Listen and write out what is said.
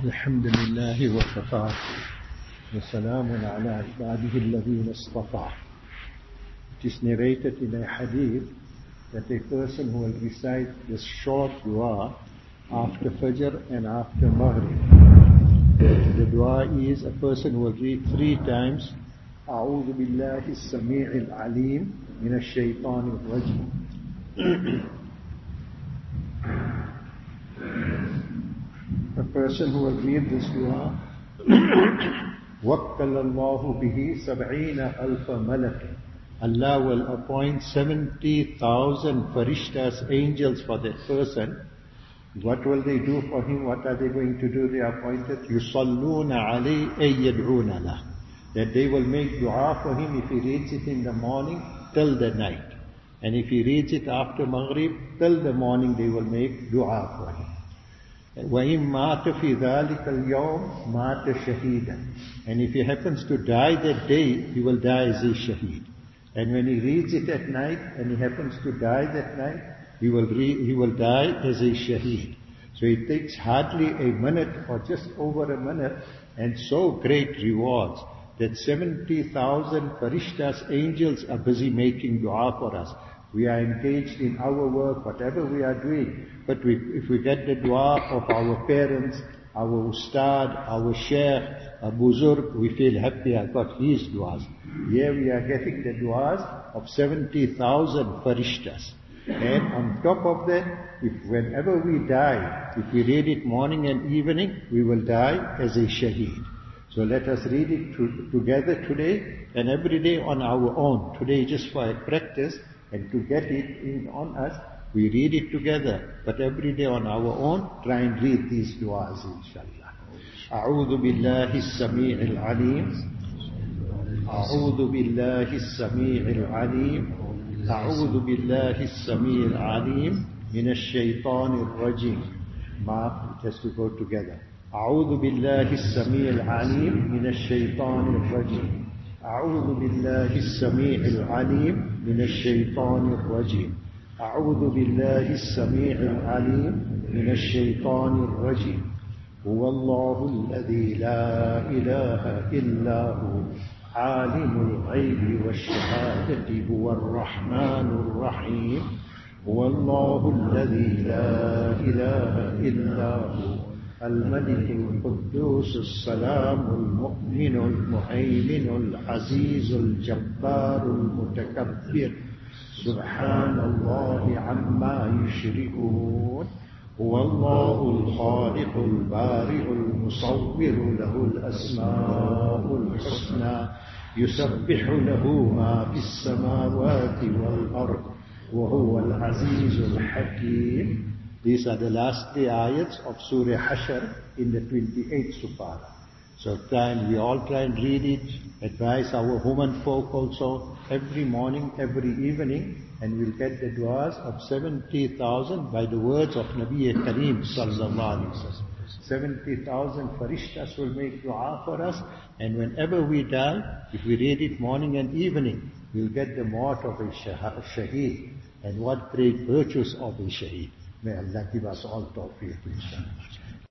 الحمد لله وكفى وسلام على عباده الذين اصطفى. It is narrated in a hadith that a person who will recite this short dua after Fajr and after Maghrib. The dua is a person who will read 3 times أعوذ بالله السميع العليم من الشيطان الرجيم. A person who will read this dua وَكَّلَ اللَّهُ بِهِ 70,000 مَلَكٍ. Allah will appoint 70,000 farishtas, angels for that person. What will they do for him? What are they going to do? They are appointed يُصَلُّونَ عَلَيْهِ أَيْ يَدْعُونَ لَهُ. That they will make dua for him if he reads it in the morning till the night. And if he reads it after Maghrib till the morning, they will make dua for him. وَإِن مَاتَ فِي ذَلِكَ الْيَوْمِ مَاتَ شَهِيدًا. And if he happens to die that day, he will die as a shaheed. And when he reads it at night and he happens to die that night, he will die as a shaheed. So it takes hardly a minute or just over a minute, and so great rewards that 70,000 farishtas, angels are busy making dua for us. We are engaged in our work, whatever we are doing. But if we get the dua of our parents, our ustad, our sheikh, our buzurg, we feel happy I got these duas. Here we are getting the duas of 70,000 farishtas. And on top of that, whenever we die, if we read it morning and evening, we will die as a shaheed. So let us read it together today and every day on our own. Today just for a practice, and to get it in on us, we read it together. But every day on our own, try and read these du'as, inshallah. أعوذ بالله السميع العليم. أعوذ بالله السميع العليم. أعوذ بالله السميع العليم من الشيطان الرجيم. Ma, it has to go together. أعوذ بالله السميع العليم من الشيطان الرجيم. أعوذ بالله السميع العليم من الشيطان الرجيم. أعوذ بالله السميع العليم من الشيطان الرجيم. هو الله الذي لا إله إلا هو عالم الغيب والشهادة هو الرحمن الرحيم. هو الله الذي لا إله إلا هو الملك القدوس السلام المؤمن المهيمن العزيز الجبار المتكبر سبحان الله عما يشركون. هو الله الخالق البارئ المصور له الأسماء الحسنى يسبح له ما في السماوات والأرض وهو العزيز الحكيم. These are the last 3 ayats of Surah Hashr in the 28th Supara. So we all try and read it, advise our women folk also every morning, every evening, and we'll get the du'as of 70,000 by the words of Nabi Kareem sallallahu alaihi wasallam. 70,000 farishtas will make du'a for us, and whenever we die, if we read it morning and evening, we'll get the mort of a shaheed. And what great virtues of a shaheed. May Allah give us all tawfiq, inshallah.